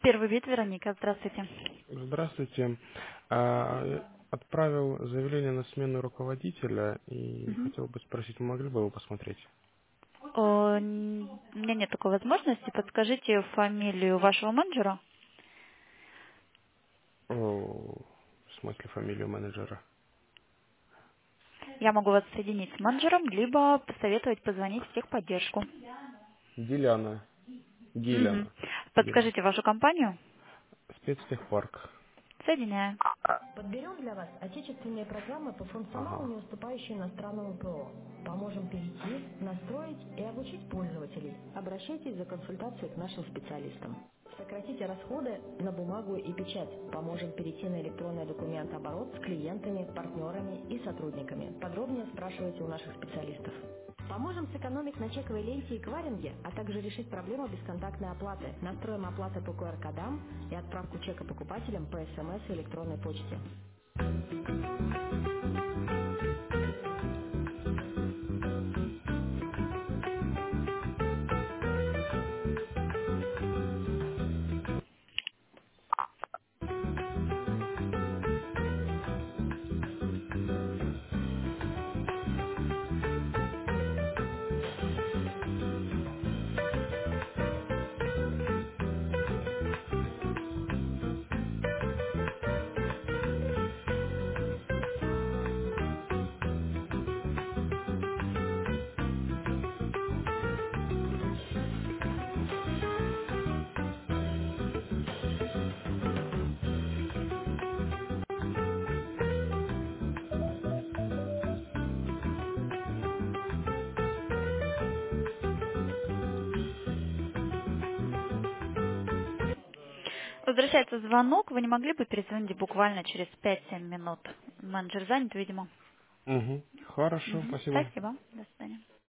Первый вид, Вероника, здравствуйте. Здравствуйте. Отправил заявление на смену руководителя и Мгм. хотел бы спросить, вы могли бы его посмотреть? У меня нет такой возможности. Подскажите фамилию вашего менеджера. О, в смысле фамилию менеджера? Я могу вас соединить с менеджером, либо посоветовать позвонить в техподдержку. Диляна. Мгм. Гиляна. Гиляна. Подскажите вашу компанию. Спецтехпарк. Соединяю. Подберем для вас отечественные программы по функционалу, Ага. не уступающие иностранному ПО. Поможем перейти, настроить и обучить пользователей. Обращайтесь за консультацией к нашим специалистам. Сократите расходы на бумагу и печать. Поможем перейти на электронный документооборот с клиентами, партнерами и сотрудниками. Подробнее спрашивайте у наших специалистов. Поможем сэкономить на чековой ленте и кваринге, а также решить проблему бесконтактной оплаты. Настроим оплаты по QR-кодам и отправку чека покупателям по СМС и электронной почте. Возвращается звонок. Вы не могли бы перезвонить буквально через 5-7 минут? Менеджер занят, видимо. Угу. Хорошо, Мгм. спасибо. Спасибо. До свидания.